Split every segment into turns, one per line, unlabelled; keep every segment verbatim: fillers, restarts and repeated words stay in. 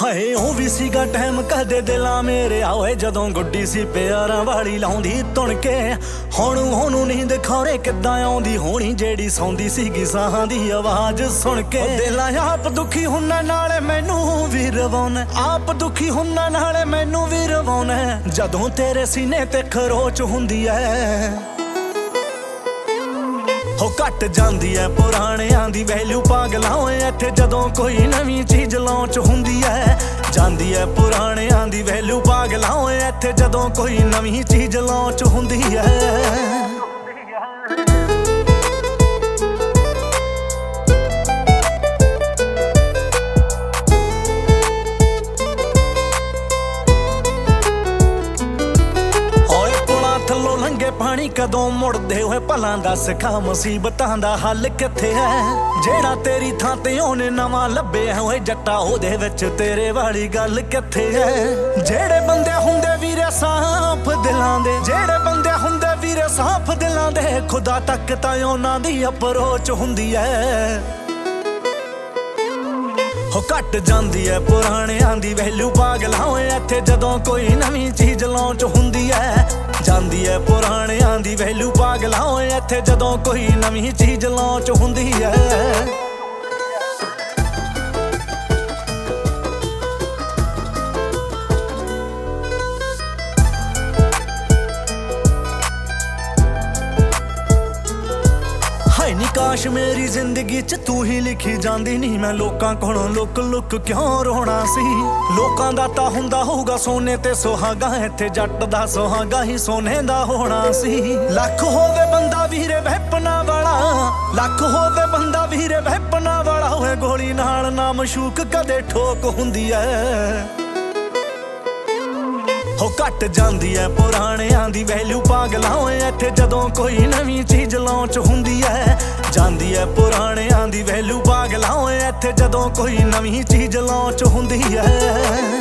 ਹਾਏ ਉਹ ਵੀ ਸੀਗਾ ਟਾਈਮ ਕਦੇ ਦਿਲਾਂ ਮੇਰੇ ਆਏ ਜਦੋਂ ਗੁੱਡੀ ਸੀ ਪਿਆਰਾਂ ਵਾਲੀ ਲਾਉਂਦੀ ਧੁਣ ਕੇ। ਹੁਣ ਉਹਨੂੰ ਨੀਂਦ ਖੌਰੇ ਕਿੱਦਾਂ ਆਉਂਦੀ ਹੋਣੀ ਜਿਹੜੀ ਸੌਂਦੀ ਸੀਗੀ ਸਾਹਾਂ ਦੀ ਆਵਾਜ਼ ਸੁਣ ਕੇ। ਦਿਲਾਂ ਆਪ ਦੁਖੀ ਹੁੰਨਾ ਨਾਲੇ ਮੈਨੂੰ ਵੀ ਰਵਾਉਣਾ, ਆਪ ਦੁਖੀ ਹੁੰਨਾ ਨਾਲੇ ਮੈਨੂੰ ਵੀ ਰਵਾਉਣਾ ਜਦੋਂ ਤੇਰੇ ਸੀਨੇ ਤੇ ਖਰੋਚ ਹੁੰਦੀ ਐ। ਹੋ ਘਟ ਜਾਂਦੀ ਐ ਪੁਰਾਣਿਆਂ ਦੀ ਵੈਲਿਊ ਪਾਗਲਾਂ ਓਏ ਇੱਥੇ ਜਦੋਂ ਕੋਈ ਨਵੀਂ ਚੀਜ਼ ਲਾਂਚ ਹੁੰਦੀ ਐ। ਜਾਂਦੀ ਐ ਪੁਰਾਣਿਆਂ ਦੀ ਵੈਲਿਊ ਪਾਗਲਾਂ ਓਏ ਇੱਥੇ ਜਦੋਂ ਕੋਈ ਨਵੀਂ ਚੀਜ਼ ਲਾਂਚ ਹੁੰਦੀ ਐ। ਪਾਣੀ ਕਦੋਂ ਮੁੜਦੇ ਹੋਏ ਭਲਾਂ ਦੱਸ ਖਾ ਮੁਸੀਬਤਾਂ ਦਾ ਹੱਲ ਕਿੱਥੇ ਹੈ। ਜਿਹੜਾ ਤੇਰੀ ਥਾਂ ਤੇ ਉਹਨੇ ਨਵਾਂ ਲੱਭਿਆ ਹੋਏ ਜੱਟਾ ਉਹਦੇ ਵਿੱਚ ਤੇਰੇ ਵਾਲੀ ਗੱਲ ਕਿੱਥੇ ਹੈ। ਜਿਹੜੇ ਬੰਦੇ ਹੁੰਦੇ ਵੀਰੇ ਸਾਫ਼ ਦਿਲਾਂ ਦੇ, ਜਿਹੜੇ ਬੰਦੇ ਹੁੰਦੇ ਵੀਰੇ ਸਾਫ਼ ਦਿਲਾਂ ਦੇ ਖੁਦਾ ਤੱਕ ਤਾਂ ਉਹਨਾਂ ਦੀ ਅਪਰੋਚ ਹੁੰਦੀ ਹੈ। ਹੋ ਘਟ ਜਾਂਦੀ ਐ ਪੁਰਾਣਿਆਂ ਦੀ ਵੈਲਿਊ ਪਾਗਲਾਂ ਓਏ ਇੱਥੇ ਜਦੋਂ ਕੋਈ ਨਵੀਂ ਚੀਜ਼ ਲਾਂਚ ਹੁੰਦੀ ਐ। ਜਾਂਦੀ ਐ ਪੁਰਾਣਿਆਂ ਦੀ ਵੈਲਿਊ ਪਾਗਲਾਂ ਓਏ ਇੱਥੇ ਜਦੋਂ ਕੋਈ ਨਵੀਂ ਚੀਜ਼ ਲਾਂਚ ਹੁੰਦੀ ਐ। ਨੀ ਕਾਸ਼ ਮੇਰੀ ਜ਼ਿੰਦਗੀ ਚ ਤੂੰ ਹੀ ਲਿਖੀ ਜਾਂਦੀ, ਨਹੀਂ ਮੈਂ ਲੋਕਾਂ ਕੋਲੋਂ ਲੁੱਕ ਲੁੱਕ ਕਿਉਂ ਰੋਣਾ ਸੀ। ਲੋਕਾਂ ਦਾ ਤਾਂ ਹੁੰਦਾ ਹੋਊਗਾ ਸੋਨੇ ਤੇ ਸੁਹਾਗਾ, ਇੱਥੇ ਜੱਟ ਦਾ ਸੁਹਾਗਾ ਹੀ ਸੋਨੇ ਦਾ ਹੋਣਾ ਸੀ। ਲੱਖ ਹੋਵੇ ਬੰਦਾ ਵੀਰੇ ਵੈਪਨਾ ਵਾਲਾ, ਲੱਖ ਹੋਵੇ ਬੰਦਾ ਵੀਰੇ ਵੈਪਨਾ ਵਾਲਾ ਹੋਏ ਗੋਲੀ ਨਾਲ ਨਾ ਮਸ਼ੂਕ ਕਦੇ ਠੋਕ ਹੁੰਦੀ ਐ। ਹੋ ਘਟ ਜਾਂਦੀ ਐ ਪੁਰਾਣਿਆਂ ਦੀ ਵੈਲਿਊ ਪਾਗਲਾਂ ਓਏ ਇੱਥੇ ਜਦੋਂ ਕੋਈ ਨਵੀਂ ਚੀਜ਼ ਲਾਂਚ ਹੁੰਦੀ ਐ। ਜਾਂਦੀ ਐ ਪੁਰਾਣਿਆਂ ਦੀ ਵੈਲਿਊ ਪਾਗਲਾਂ ਓਏ ਇੱਥੇ ਜਦੋਂ ਕੋਈ ਨਵੀਂ ਚੀਜ਼ ਲਾਂਚ ਹੁੰਦੀ ਐ।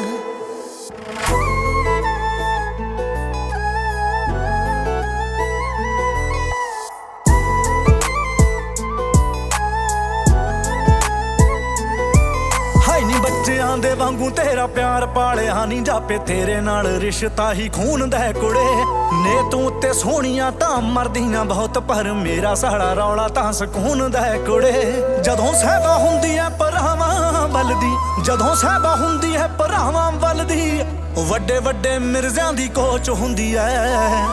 ਬੱਚਿਆਂ ਦੇ ਵਾਂਗੂ ਤੇਰਾ ਪਿਆਰ ਪਾਲਿਆ ਨੀ ਜਾਪੇ ਤੇਰੇ ਨਾਲ ਰਿਸ਼ਤਾ ਹੀ ਖੂਨ ਦਾ ਕੁੜੇ। ਨੇ ਤੂੰ ਉੱਤੇ ਸੋਹਣੀਆਂ ਤਾਂ ਮਰਦੀਆਂ ਬਹੁਤ ਪਰ ਮੇਰਾ ਸਾਲਾ ਰੌਲਾ ਤਾਂ ਸਕੂਨ ਦਾ ਕੁੜੇ। ਜਦੋਂ ਸਹਿਬਾ ਹੁੰਦੀ ਐ ਭਰਾਵਾਂ ਵੱਲ ਦੀ, ਜਦੋਂ ਸਹਿਬਾ ਹੁੰਦੀ ਐ ਭਰਾਵਾਂ ਵੱਲ ਦੀ ਵੱਡੇ ਵੱਡੇ ਮਿਰਜ਼ਿਆਂ ਦੀ ਕੋਚ ਹੁੰਦੀ ਐ।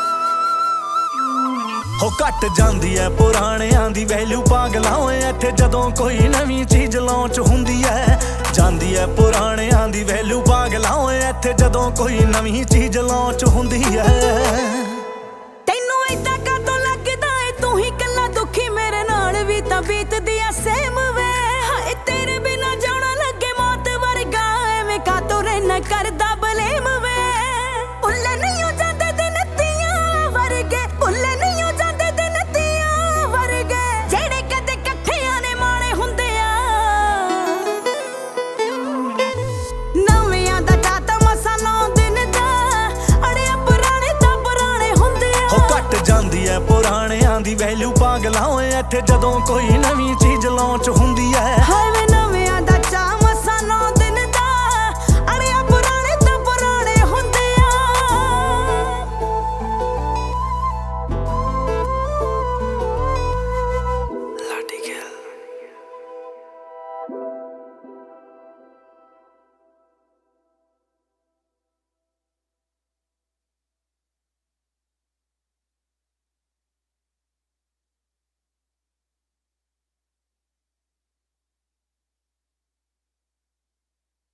ਹੋ ਘਟ ਜਾਂਦੀ ਐ ਪੁਰਾਣਿਆਂ ਦੀ ਵੈਲਿਊ ਪਾਗਲਾਂ ਓਏ ਇੱਥੇ ਜਦੋਂ ਕੋਈ ਨਵੀਂ ਚੀਜ਼ ਲਾਂਚ ਹੁੰਦੀ ਐ। ਜਾਂਦੀ ਐ ਪੁਰਾਣਿਆਂ ਦੀ ਵੈਲਿਊ ਪਾਗਲਾਂ ਓਏ ਇੱਥੇ ਜਦੋਂ ਕੋਈ ਨਵੀਂ ਚੀਜ਼ ਲਾਂਚ ਹੁੰਦੀ ਐ।
ਤੈਨੂੰ ਏਦਾਂ ਕਾਤੋਂ ਲੱਗਦਾ ਏ ਤੂੰ ਹੀ ਕੱਲਾ ਦੁਖੀ, ਮੇਰੇ ਨਾਲ ਵੀ ਤਾਂ ਬੀਤਦੀ ਆ ਸੇਮ ਵੇ। ਹਾਏ ਤੇਰੇ ਬਿਨਾ ਜਾਣਾ ਲੱਗੇ ਮੌਤ ਵਰਗਾ, ਐਵੇਂ ਕਾਤੋਂ ਰਹਿਣਾ ਕਰਦਾ ਬਲੇਮ ਵੇ। ਭੁੱਲੇ ਨਹੀਂ ਹੋ ਜਾਂਦੇ ਦਿਨ ਤੀਆਂ ਵਰਗੇ, ਭੁੱਲੇ ਨਹੀਂ ਹੋ ਜਾਂਦੇ ਦਿਨ ਤੀਆਂ ਵਰਗੇ ਜਿਹੜੇ ਕਦੇ ਇਕੱਠਿਆਂ ਨੇ ਮਾਣੇ ਹੁੰਦੇ ਆ। ਨਵਿਆਂ ਦਾ ਚਾਤਾ ਮਸਾਂ ਨੌ ਦਿਨ ਦਾ ਅੜਿਆ ਪੁਰਾਣੇ ਤਾਂ ਪੁਰਾਣੇ ਹੁੰਦੇ ਆ।
ਹੋ ਘਟ ਜਾਂਦੀ ਐ ਪੁਰਾਣਿਆਂ ਦੀ ਵੈਲਿਊ ਪਾਗਲਾਂ ਓਏ ਇੱਥੇ ਜਦੋਂ ਕੋਈ ਨਵੀਂ ਚੀਜ਼ ਲਾਂਚ ਹੁੰਦੀ ਐ।